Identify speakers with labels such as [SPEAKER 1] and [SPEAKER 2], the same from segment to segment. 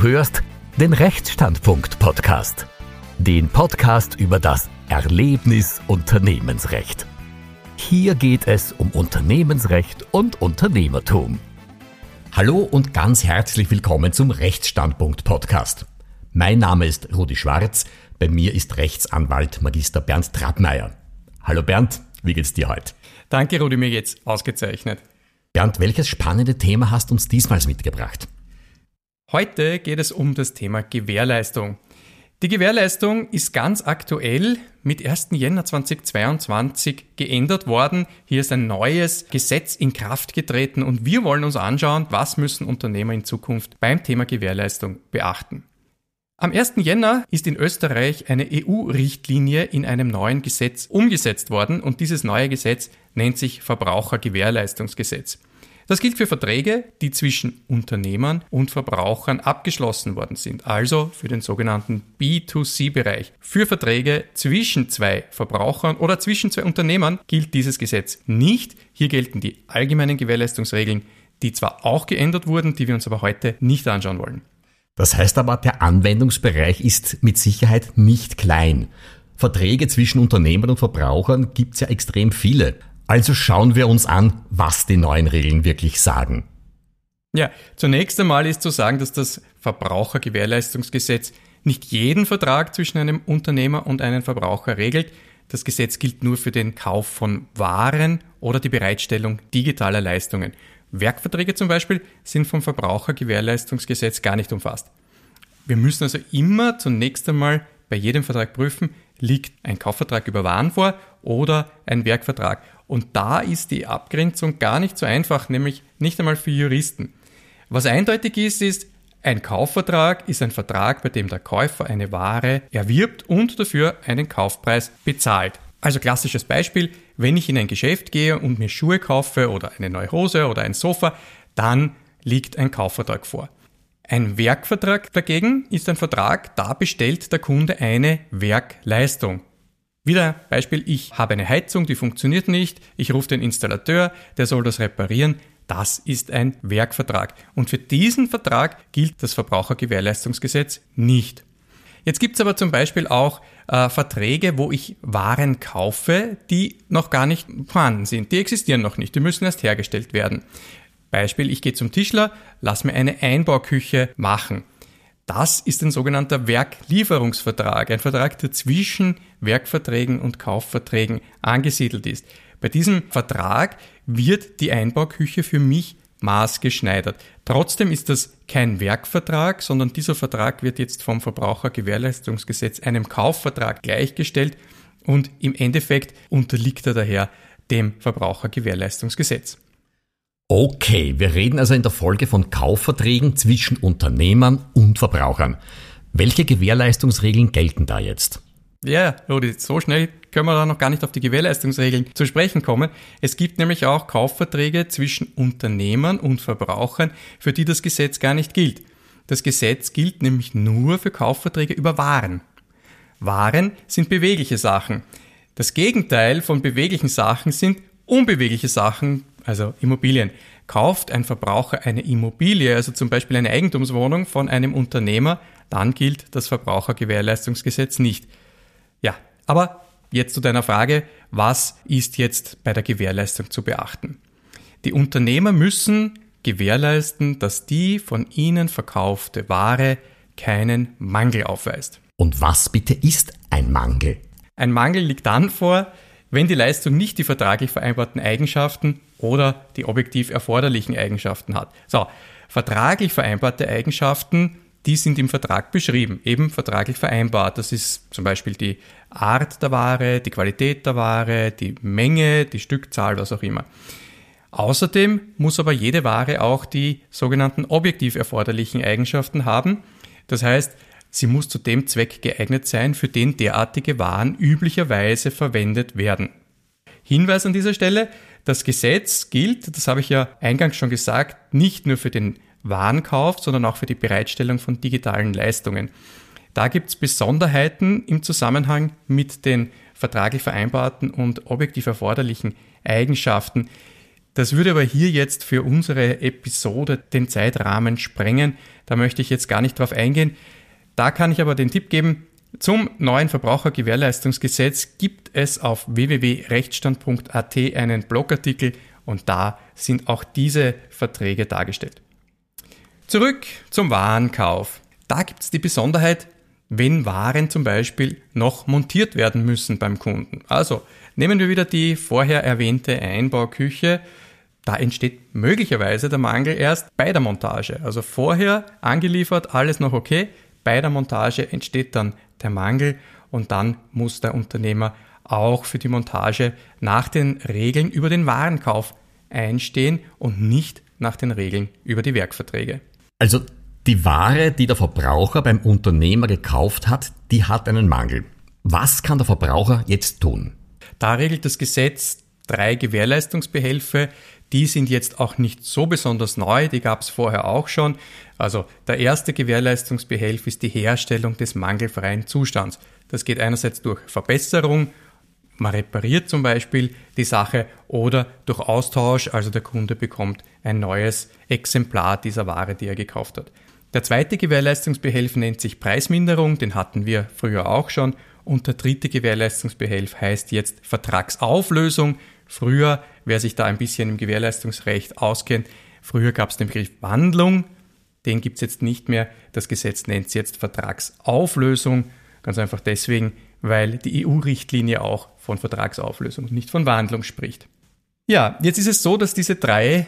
[SPEAKER 1] hörst den Rechtsstandpunkt-Podcast. Den Podcast über das Erlebnis Unternehmensrecht. Hier geht es um Unternehmensrecht und Unternehmertum. Hallo und ganz herzlich willkommen zum Rechtsstandpunkt-Podcast. Mein Name ist Rudi Schwarz, bei mir ist Rechtsanwalt Magister Bernd Trattmeier. Hallo Bernd, wie geht's dir heute?
[SPEAKER 2] Danke Rudi, mir geht's ausgezeichnet.
[SPEAKER 1] Bernd, welches spannende Thema hast du uns diesmals mitgebracht?
[SPEAKER 2] Heute geht es um das Thema Gewährleistung. Die Gewährleistung ist ganz aktuell mit 1. Jänner 2022 geändert worden. Hier ist ein neues Gesetz in Kraft getreten und wir wollen uns anschauen, was müssen Unternehmer in Zukunft beim Thema Gewährleistung beachten. Am 1. Jänner ist in Österreich eine EU-Richtlinie in einem neuen Gesetz umgesetzt worden und dieses neue Gesetz nennt sich Verbrauchergewährleistungsgesetz. Das gilt für Verträge, die zwischen Unternehmern und Verbrauchern abgeschlossen worden sind, also für den sogenannten B2C-Bereich. Für Verträge zwischen zwei Verbrauchern oder zwischen zwei Unternehmern gilt dieses Gesetz nicht. Hier gelten die allgemeinen Gewährleistungsregeln, die zwar auch geändert wurden, die wir uns aber heute nicht anschauen wollen.
[SPEAKER 1] Das heißt aber, der Anwendungsbereich ist mit Sicherheit nicht klein. Verträge zwischen Unternehmern und Verbrauchern gibt's ja extrem viele. Also schauen wir uns an, was die neuen Regeln wirklich sagen.
[SPEAKER 2] Ja, zunächst einmal ist zu sagen, dass das Verbrauchergewährleistungsgesetz nicht jeden Vertrag zwischen einem Unternehmer und einem Verbraucher regelt. Das Gesetz gilt nur für den Kauf von Waren oder die Bereitstellung digitaler Leistungen. Werkverträge zum Beispiel sind vom Verbrauchergewährleistungsgesetz gar nicht umfasst. Wir müssen also immer zunächst einmal bei jedem Vertrag prüfen, liegt ein Kaufvertrag über Waren vor oder ein Werkvertrag. Und da ist die Abgrenzung gar nicht so einfach, nämlich nicht einmal für Juristen. Was eindeutig ist, ein Kaufvertrag ist ein Vertrag, bei dem der Käufer eine Ware erwirbt und dafür einen Kaufpreis bezahlt. Also klassisches Beispiel, wenn ich in ein Geschäft gehe und mir Schuhe kaufe oder eine neue Hose oder ein Sofa, dann liegt ein Kaufvertrag vor. Ein Werkvertrag dagegen ist ein Vertrag, da bestellt der Kunde eine Werkleistung. Wieder Beispiel, ich habe eine Heizung, die funktioniert nicht, ich rufe den Installateur, der soll das reparieren. Das ist ein Werkvertrag. Und für diesen Vertrag gilt das Verbrauchergewährleistungsgesetz nicht. Jetzt gibt es aber zum Beispiel auch Verträge, wo ich Waren kaufe, die noch gar nicht vorhanden sind. Die existieren noch nicht, die müssen erst hergestellt werden. Beispiel, ich gehe zum Tischler, lass mir eine Einbauküche machen. Das ist ein sogenannter Werklieferungsvertrag, ein Vertrag, der zwischen Werkverträgen und Kaufverträgen angesiedelt ist. Bei diesem Vertrag wird die Einbauküche für mich maßgeschneidert. Trotzdem ist das kein Werkvertrag, sondern dieser Vertrag wird jetzt vom Verbrauchergewährleistungsgesetz einem Kaufvertrag gleichgestellt und im Endeffekt unterliegt er daher dem Verbrauchergewährleistungsgesetz.
[SPEAKER 1] Okay, wir reden also in der Folge von Kaufverträgen zwischen Unternehmern und Verbrauchern. Welche Gewährleistungsregeln gelten da jetzt?
[SPEAKER 2] Ja, Rudi, so schnell können wir da noch gar nicht auf die Gewährleistungsregeln zu sprechen kommen. Es gibt nämlich auch Kaufverträge zwischen Unternehmern und Verbrauchern, für die das Gesetz gar nicht gilt. Das Gesetz gilt nämlich nur für Kaufverträge über Waren. Waren sind bewegliche Sachen. Das Gegenteil von beweglichen Sachen sind unbewegliche Sachen, also Immobilien. Kauft ein Verbraucher eine Immobilie, also zum Beispiel eine Eigentumswohnung von einem Unternehmer, dann gilt das Verbrauchergewährleistungsgesetz nicht. Ja, aber jetzt zu deiner Frage, was ist jetzt bei der Gewährleistung zu beachten? Die Unternehmer müssen gewährleisten, dass die von ihnen verkaufte Ware keinen Mangel aufweist.
[SPEAKER 1] Und was bitte ist ein Mangel?
[SPEAKER 2] Ein Mangel liegt dann vor, wenn die Leistung nicht die vertraglich vereinbarten Eigenschaften oder die objektiv erforderlichen Eigenschaften hat. So, vertraglich vereinbarte Eigenschaften, die sind im Vertrag beschrieben, eben vertraglich vereinbart. Das ist zum Beispiel die Art der Ware, die Qualität der Ware, die Menge, die Stückzahl, was auch immer. Außerdem muss aber jede Ware auch die sogenannten objektiv erforderlichen Eigenschaften haben. Das heißt, sie muss zu dem Zweck geeignet sein, für den derartige Waren üblicherweise verwendet werden. Hinweis an dieser Stelle, das Gesetz gilt, das habe ich ja eingangs schon gesagt, nicht nur für den Warenkauf, sondern auch für die Bereitstellung von digitalen Leistungen. Da gibt es Besonderheiten im Zusammenhang mit den vertraglich vereinbarten und objektiv erforderlichen Eigenschaften. Das würde aber hier jetzt für unsere Episode den Zeitrahmen sprengen. Da möchte ich jetzt gar nicht drauf eingehen. Da kann ich aber den Tipp geben, zum neuen Verbrauchergewährleistungsgesetz gibt es auf www.rechtsstand.at einen Blogartikel und da sind auch diese Verträge dargestellt. Zurück zum Warenkauf. Da gibt es die Besonderheit, wenn Waren zum Beispiel noch montiert werden müssen beim Kunden. Also nehmen wir wieder die vorher erwähnte Einbauküche. Da entsteht möglicherweise der Mangel erst bei der Montage. Also vorher angeliefert, alles noch okay. Bei der Montage entsteht dann der Mangel und dann muss der Unternehmer auch für die Montage nach den Regeln über den Warenkauf einstehen und nicht nach den Regeln über die Werkverträge.
[SPEAKER 1] Also die Ware, die der Verbraucher beim Unternehmer gekauft hat, die hat einen Mangel. Was kann der Verbraucher jetzt tun?
[SPEAKER 2] Da regelt das Gesetz 3 Gewährleistungsbehelfe. Die sind jetzt auch nicht so besonders neu, die gab es vorher auch schon. Also der erste Gewährleistungsbehelf ist die Herstellung des mangelfreien Zustands. Das geht einerseits durch Verbesserung, man repariert zum Beispiel die Sache oder durch Austausch, also der Kunde bekommt ein neues Exemplar dieser Ware, die er gekauft hat. Der zweite Gewährleistungsbehelf nennt sich Preisminderung, den hatten wir früher auch schon. Und der dritte Gewährleistungsbehelf heißt jetzt Vertragsauflösung. Früher, wer sich da ein bisschen im Gewährleistungsrecht auskennt, früher gab es den Begriff Wandlung, den gibt es jetzt nicht mehr. Das Gesetz nennt es jetzt Vertragsauflösung, ganz einfach deswegen, weil die EU-Richtlinie auch von Vertragsauflösung und nicht von Wandlung spricht. Ja, jetzt ist es so, dass diese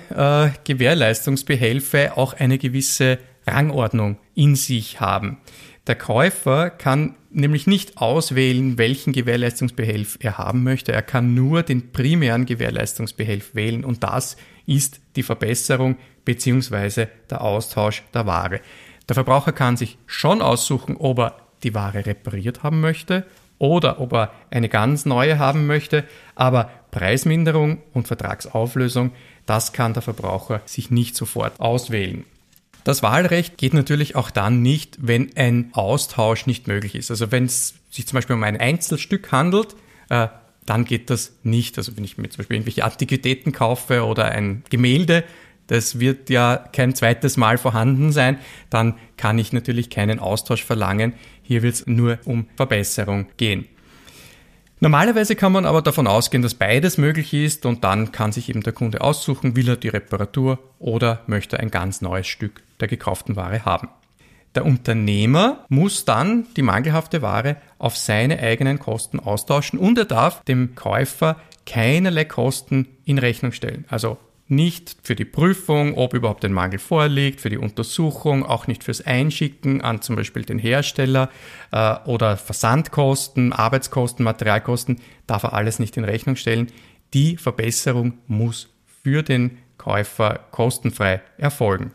[SPEAKER 2] 3 Gewährleistungsbehelfe auch eine gewisse Rangordnung in sich haben. Der Käufer kann nämlich nicht auswählen, welchen Gewährleistungsbehelf er haben möchte. Er kann nur den primären Gewährleistungsbehelf wählen und das ist die Verbesserung bzw. der Austausch der Ware. Der Verbraucher kann sich schon aussuchen, ob er die Ware repariert haben möchte oder ob er eine ganz neue haben möchte, aber Preisminderung und Vertragsauflösung, das kann der Verbraucher sich nicht sofort auswählen. Das Wahlrecht geht natürlich auch dann nicht, wenn ein Austausch nicht möglich ist. Also wenn es sich zum Beispiel um ein Einzelstück handelt, dann geht das nicht. Also wenn ich mir zum Beispiel irgendwelche Antiquitäten kaufe oder ein Gemälde, das wird ja kein zweites Mal vorhanden sein, dann kann ich natürlich keinen Austausch verlangen. Hier wird es nur um Verbesserung gehen. Normalerweise kann man aber davon ausgehen, dass beides möglich ist und dann kann sich eben der Kunde aussuchen, will er die Reparatur oder möchte ein ganz neues Stück der gekauften Ware haben. Der Unternehmer muss dann die mangelhafte Ware auf seine eigenen Kosten austauschen und er darf dem Käufer keinerlei Kosten in Rechnung stellen. Also nicht für die Prüfung, ob überhaupt ein Mangel vorliegt, für die Untersuchung, auch nicht fürs Einschicken an zum Beispiel den Hersteller oder Versandkosten, Arbeitskosten, Materialkosten, darf er alles nicht in Rechnung stellen. Die Verbesserung muss für den Käufer kostenfrei erfolgen.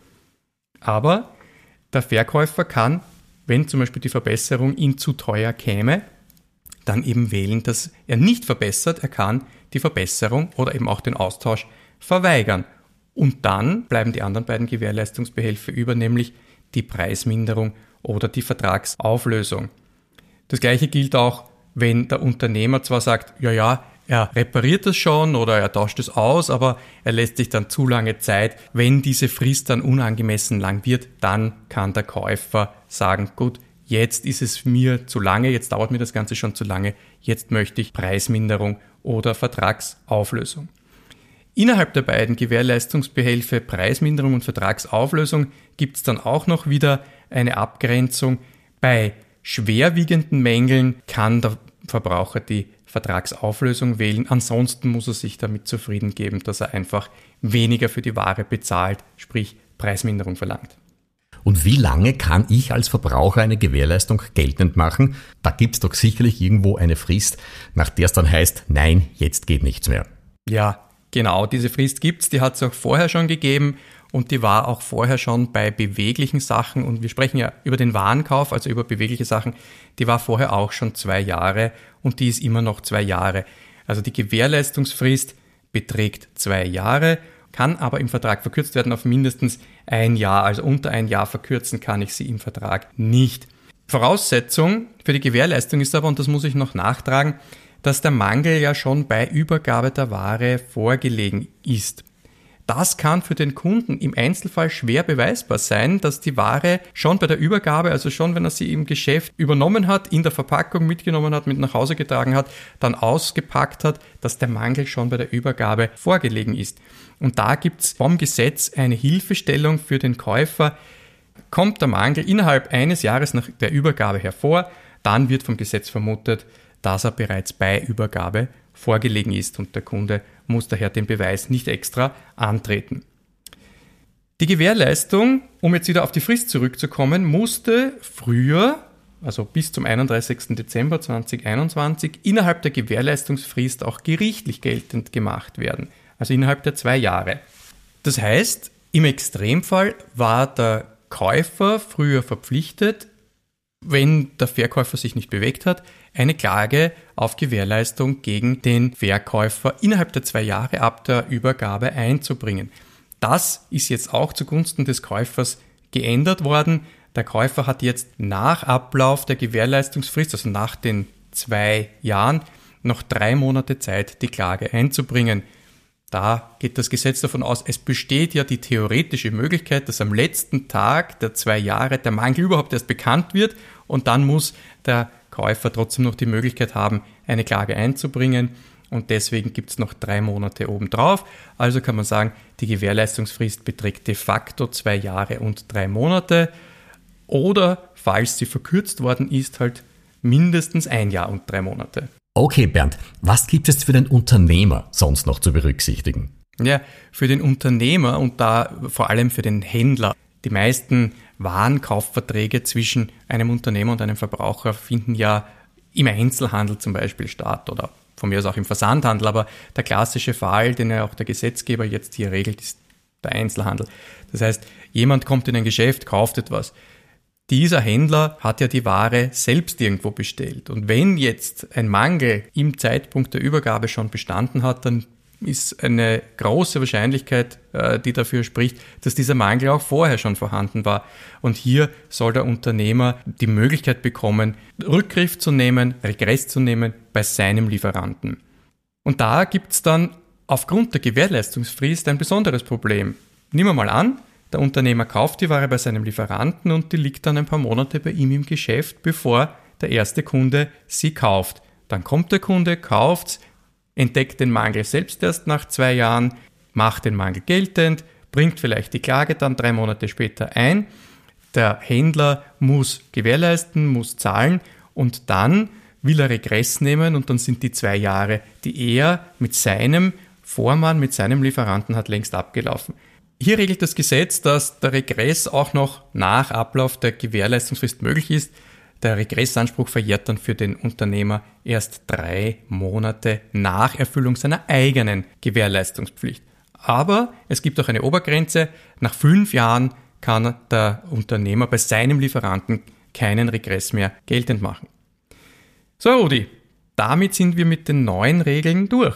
[SPEAKER 2] Aber der Verkäufer kann, wenn zum Beispiel die Verbesserung ihm zu teuer käme, dann eben wählen, dass er nicht verbessert. Er kann die Verbesserung oder eben auch den Austausch verweigern. Und dann bleiben die anderen beiden Gewährleistungsbehelfe über, nämlich die Preisminderung oder die Vertragsauflösung. Das Gleiche gilt auch, wenn der Unternehmer zwar sagt, ja, er repariert das schon oder er tauscht es aus, aber er lässt sich dann zu lange Zeit. Wenn diese Frist dann unangemessen lang wird, dann kann der Käufer sagen, gut, jetzt ist es mir zu lange, jetzt dauert mir das Ganze schon zu lange, jetzt möchte ich Preisminderung oder Vertragsauflösung. Innerhalb der beiden Gewährleistungsbehelfe Preisminderung und Vertragsauflösung gibt es dann auch noch wieder eine Abgrenzung. Bei schwerwiegenden Mängeln kann der Verbraucher die Vertragsauflösung wählen. Ansonsten muss er sich damit zufrieden geben, dass er einfach weniger für die Ware bezahlt, sprich Preisminderung verlangt.
[SPEAKER 1] Und wie lange kann ich als Verbraucher eine Gewährleistung geltend machen? Da gibt es doch sicherlich irgendwo eine Frist, nach der es dann heißt, nein, jetzt geht nichts mehr.
[SPEAKER 2] Ja, genau, diese Frist gibt's, die hat es auch vorher schon gegeben und die war auch vorher schon bei beweglichen Sachen und wir sprechen ja über den Warenkauf, also über bewegliche Sachen, die war vorher auch schon 2 Jahre und die ist immer noch 2 Jahre. Also die Gewährleistungsfrist beträgt 2 Jahre, kann aber im Vertrag verkürzt werden auf mindestens 1 Jahr, also unter 1 Jahr verkürzen kann ich sie im Vertrag nicht. Voraussetzung für die Gewährleistung ist aber, und das muss ich noch nachtragen, dass der Mangel ja schon bei Übergabe der Ware vorgelegen ist. das kann für den Kunden im Einzelfall schwer beweisbar sein, dass die Ware schon bei der Übergabe, also schon wenn er sie im Geschäft übernommen hat, in der Verpackung mitgenommen hat, mit nach Hause getragen hat, dann ausgepackt hat, dass der Mangel schon bei der Übergabe vorgelegen ist. Und da gibt es vom Gesetz eine Hilfestellung für den Käufer. Kommt der Mangel innerhalb eines Jahres nach der Übergabe hervor, dann wird vom Gesetz vermutet, dass er bereits bei Übergabe vorgelegen ist und der Kunde muss daher den Beweis nicht extra antreten. Die Gewährleistung, um jetzt wieder auf die Frist zurückzukommen, musste früher, also bis zum 31. Dezember 2021, innerhalb der Gewährleistungsfrist auch gerichtlich geltend gemacht werden, also innerhalb der 2 Jahre. Das heißt, im Extremfall war der Käufer früher verpflichtet, wenn der Verkäufer sich nicht bewegt hat, eine Klage auf Gewährleistung gegen den Verkäufer innerhalb der 2 Jahre ab der Übergabe einzubringen. Das ist jetzt auch zugunsten des Käufers geändert worden. Der Käufer hat jetzt nach Ablauf der Gewährleistungsfrist, also nach den 2 Jahren, noch 3 Monate Zeit, die Klage einzubringen. Da geht das Gesetz davon aus, es besteht ja die theoretische Möglichkeit, dass am letzten Tag der 2 Jahre der Mangel überhaupt erst bekannt wird und dann muss der Käufer trotzdem noch die Möglichkeit haben, eine Klage einzubringen und deswegen gibt es noch 3 Monate obendrauf. Also kann man sagen, die Gewährleistungsfrist beträgt de facto 2 Jahre und 3 Monate oder, falls sie verkürzt worden ist, halt mindestens 1 Jahr und 3 Monate.
[SPEAKER 1] Okay, Bernd, was gibt es für den Unternehmer sonst noch zu berücksichtigen?
[SPEAKER 2] Ja, für den Unternehmer und da vor allem für den Händler. Die meisten Warenkaufverträge zwischen einem Unternehmer und einem Verbraucher finden ja im Einzelhandel zum Beispiel statt oder von mir aus auch im Versandhandel. Aber der klassische Fall, den ja auch der Gesetzgeber jetzt hier regelt, ist der Einzelhandel. Das heißt, jemand kommt in ein Geschäft, kauft etwas. Dieser Händler hat ja die Ware selbst irgendwo bestellt. Und wenn jetzt ein Mangel im Zeitpunkt der Übergabe schon bestanden hat, dann ist eine große Wahrscheinlichkeit, die dafür spricht, dass dieser Mangel auch vorher schon vorhanden war. Und hier soll der Unternehmer die Möglichkeit bekommen, Rückgriff zu nehmen, Regress zu nehmen bei seinem Lieferanten. Und da gibt es dann aufgrund der Gewährleistungsfrist ein besonderes Problem. Nehmen wir mal an, der Unternehmer kauft die Ware bei seinem Lieferanten und die liegt dann ein paar Monate bei ihm im Geschäft, bevor der erste Kunde sie kauft. Dann kommt der Kunde, kauft's, entdeckt den Mangel selbst erst nach 2 Jahren, macht den Mangel geltend, bringt vielleicht die Klage dann 3 Monate später ein. Der Händler muss gewährleisten, muss zahlen und dann will er Regress nehmen und dann sind die 2 Jahre, die er mit seinem Vormann, mit seinem Lieferanten hat, längst abgelaufen. Hier regelt das Gesetz, dass der Regress auch noch nach Ablauf der Gewährleistungsfrist möglich ist. Der Regressanspruch verjährt dann für den Unternehmer erst 3 Monate nach Erfüllung seiner eigenen Gewährleistungspflicht. Aber es gibt auch eine Obergrenze. Nach 5 Jahren kann der Unternehmer bei seinem Lieferanten keinen Regress mehr geltend machen. So, Rudi, damit sind wir mit den neuen Regeln durch.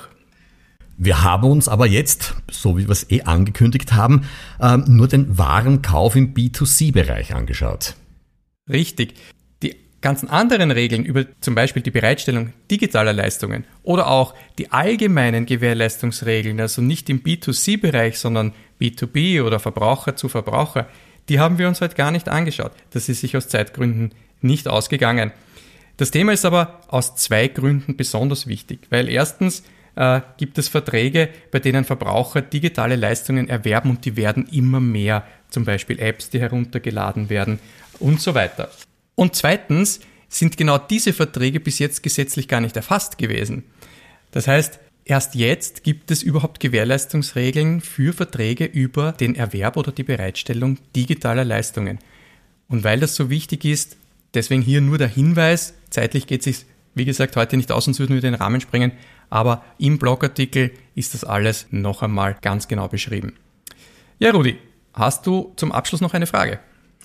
[SPEAKER 1] Wir haben uns aber jetzt, so wie wir es angekündigt haben, nur den Warenkauf im B2C-Bereich angeschaut.
[SPEAKER 2] Richtig. Die ganzen anderen Regeln über zum Beispiel die Bereitstellung digitaler Leistungen oder auch die allgemeinen Gewährleistungsregeln, also nicht im B2C-Bereich, sondern B2B oder Verbraucher zu Verbraucher, die haben wir uns heute gar nicht angeschaut. Das ist sich aus Zeitgründen nicht ausgegangen. Das Thema ist aber aus 2 Gründen besonders wichtig, weil erstens gibt es Verträge, bei denen Verbraucher digitale Leistungen erwerben und die werden immer mehr, zum Beispiel Apps, die heruntergeladen werden und so weiter. Und zweitens sind genau diese Verträge bis jetzt gesetzlich gar nicht erfasst gewesen. Das heißt, erst jetzt gibt es überhaupt Gewährleistungsregeln für Verträge über den Erwerb oder die Bereitstellung digitaler Leistungen. Und weil das so wichtig ist, deswegen hier nur der Hinweis, zeitlich geht es sich, wie gesagt, heute nicht aus, sonst würden wir den Rahmen sprengen, aber im Blogartikel ist das alles noch einmal ganz genau beschrieben. Ja, Rudi, hast du zum Abschluss noch eine Frage?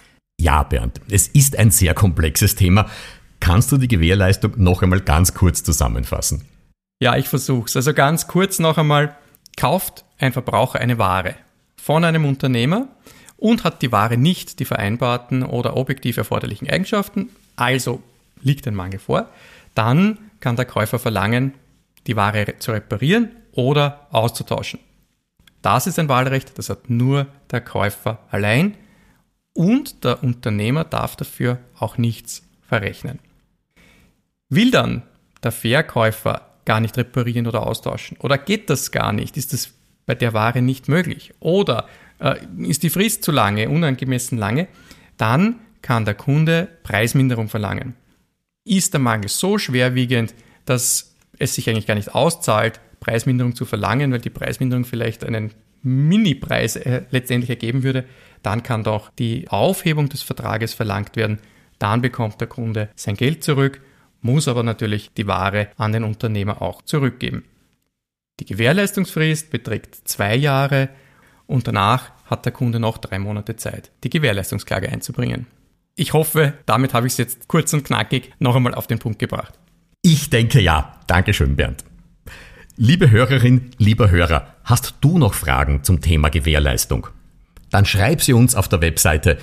[SPEAKER 1] Ja, Bernd, es ist ein sehr komplexes Thema. Kannst du die Gewährleistung noch einmal ganz kurz zusammenfassen?
[SPEAKER 2] Ja, ich versuch's. Also ganz kurz noch einmal, kauft ein Verbraucher eine Ware von einem Unternehmer und hat die Ware nicht die vereinbarten oder objektiv erforderlichen Eigenschaften, also liegt ein Mangel vor, dann kann der Käufer verlangen, die Ware zu reparieren oder auszutauschen. Das ist ein Wahlrecht, das hat nur der Käufer allein und der Unternehmer darf dafür auch nichts verrechnen. Will dann der Verkäufer gar nicht reparieren oder austauschen? Oder geht das gar nicht? Ist das bei der Ware nicht möglich? Oder ist die Frist zu lange, unangemessen lange? Dann kann der Kunde Preisminderung verlangen. Ist der Mangel so schwerwiegend, dass es sich eigentlich gar nicht auszahlt, Preisminderung zu verlangen, weil die Preisminderung vielleicht einen Mini-Preis letztendlich ergeben würde, dann kann doch die Aufhebung des Vertrages verlangt werden. Dann bekommt der Kunde sein Geld zurück, muss aber natürlich die Ware an den Unternehmer auch zurückgeben. Die Gewährleistungsfrist beträgt 2 Jahre und danach hat der Kunde noch 3 Monate Zeit, die Gewährleistungsklage einzubringen. Ich hoffe, damit habe ich es jetzt kurz und knackig noch einmal auf den Punkt gebracht.
[SPEAKER 1] Ich denke ja. Dankeschön, Bernd. Liebe Hörerin, lieber Hörer, hast du noch Fragen zum Thema Gewährleistung? Dann schreib sie uns auf der Webseite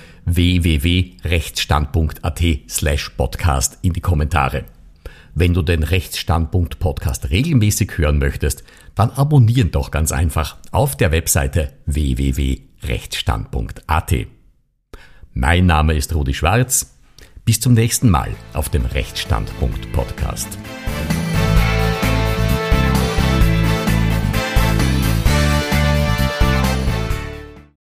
[SPEAKER 1] www.rechtsstandpunkt.at/podcast in die Kommentare. Wenn du den Rechtsstandpunkt-Podcast regelmäßig hören möchtest, dann abonnieren doch ganz einfach auf der Webseite www.rechtsstandpunkt.at. Mein Name ist Rudi Schwarz. Bis zum nächsten Mal auf dem Rechtsstandpunkt-Podcast.